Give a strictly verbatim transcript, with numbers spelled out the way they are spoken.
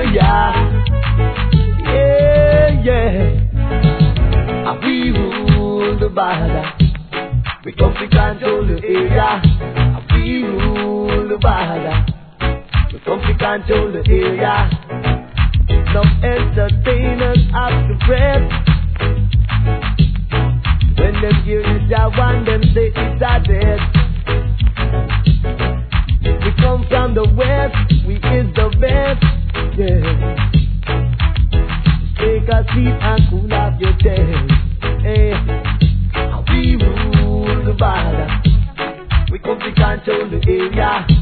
area. Yeah, yeah. And we rule the border. We come to control the area. And we rule the border. We come to control the area. Some entertainers have to press. When them hear this, I want them say it's a death. We come from the west, we is the best, yeah. Take a seat and cool off your chest, hey. And we rule the border. We come to control the area.